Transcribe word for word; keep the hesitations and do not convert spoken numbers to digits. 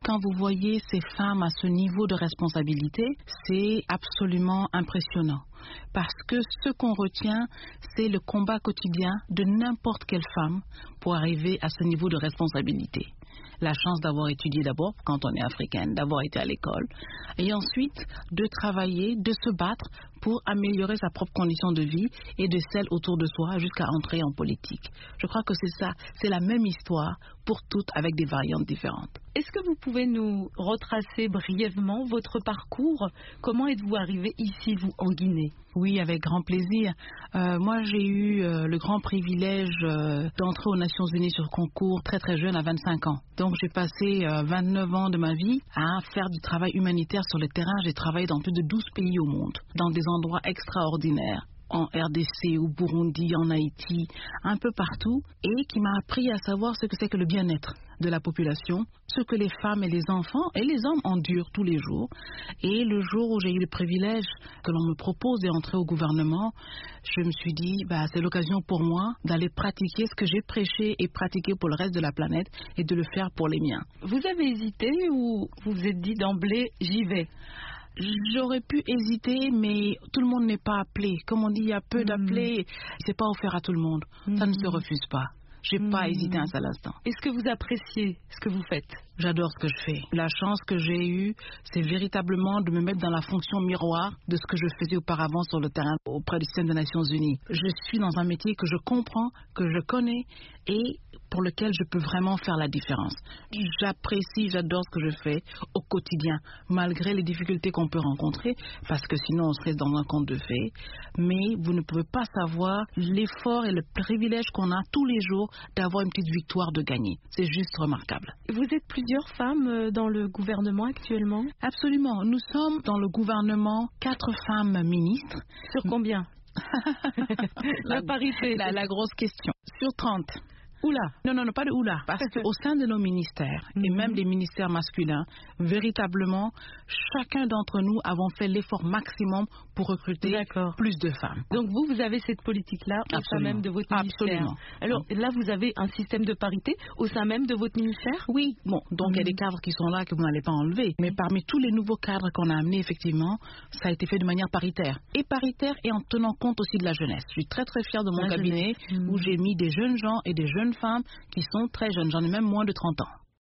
quand vous voyez ces femmes à ce niveau de responsabilité, c'est absolument impressionnant. Parce que ce qu'on retient, c'est le combat quotidien de n'importe quelle femme pour arriver à ce niveau de responsabilité. La chance d'avoir étudié d'abord, quand on est africaine, d'avoir été à l'école, et ensuite de travailler, de se battre pour améliorer sa propre condition de vie et de celle autour de soi jusqu'à entrer en politique. Je crois que c'est ça, c'est la même histoire pour toutes avec des variantes différentes. Est-ce que vous pouvez nous retracer brièvement votre parcours? Comment êtes-vous arrivé ici, vous, en Guinée? Oui, avec grand plaisir. Euh, moi, j'ai eu euh, le grand privilège euh, d'entrer aux Nations Unies sur concours très très jeune, à vingt-cinq ans. Donc, j'ai passé euh, vingt-neuf ans de ma vie à faire du travail humanitaire sur le terrain. J'ai travaillé dans plus de douze pays au monde, dans des endroits extraordinaires, en R D C, au Burundi, en Haïti, un peu partout, et qui m'a appris à savoir ce que c'est que le bien-être de la population, ce que les femmes et les enfants et les hommes endurent tous les jours. Et le jour où j'ai eu le privilège que l'on me propose d'entrer au gouvernement, je me suis dit, bah, c'est l'occasion pour moi d'aller pratiquer ce que j'ai prêché et pratiqué pour le reste de la planète et de le faire pour les miens. Vous avez hésité ou vous vous êtes dit d'emblée, j'y vais? J'aurais pu hésiter, mais tout le monde n'est pas appelé. Comme on dit, il y a peu mmh. d'appelés. C'est pas offert à tout le monde. Mmh. Ça ne se refuse pas. J'ai mmh. pas hésité un seul instant. Est-ce que vous appréciez ce que vous faites? J'adore ce que je fais. La chance que j'ai eue, c'est véritablement de me mettre dans la fonction miroir de ce que je faisais auparavant sur le terrain auprès du système des Nations Unies. Je suis dans un métier que je comprends, que je connais et pour lequel je peux vraiment faire la différence. J'apprécie, j'adore ce que je fais au quotidien, malgré les difficultés qu'on peut rencontrer, parce que sinon on serait dans un conte de fées. Mais vous ne pouvez pas savoir l'effort et le privilège qu'on a tous les jours d'avoir une petite victoire de gagner. C'est juste remarquable. Vous êtes plusieurs femmes dans le gouvernement actuellement? Absolument. Nous sommes dans le gouvernement quatre femmes ministres. Sur combien? la, la parité. La, la grosse question. Sur trente. Oula. Non, non, non, pas de oula. Parce qu'au sein de nos ministères, mm-hmm. et même des ministères masculins, véritablement, chacun d'entre nous avons fait l'effort maximum pour recruter plus de femmes. Donc vous, vous avez cette politique-là au sein même de votre ministère. Absolument. Alors là, vous avez un système de parité au sein même de votre ministère? Oui. Bon, donc il mm-hmm. y a des cadres qui sont là que vous n'allez pas enlever. Mais parmi tous les nouveaux cadres qu'on a amenés, effectivement, ça a été fait de manière paritaire. Et paritaire et en tenant compte aussi de la jeunesse. Je suis très très fière de mon la cabinet mm-hmm. où j'ai mis des jeunes gens et des jeunes femmes qui sont très jeunes. J'en ai même moins de trente ans.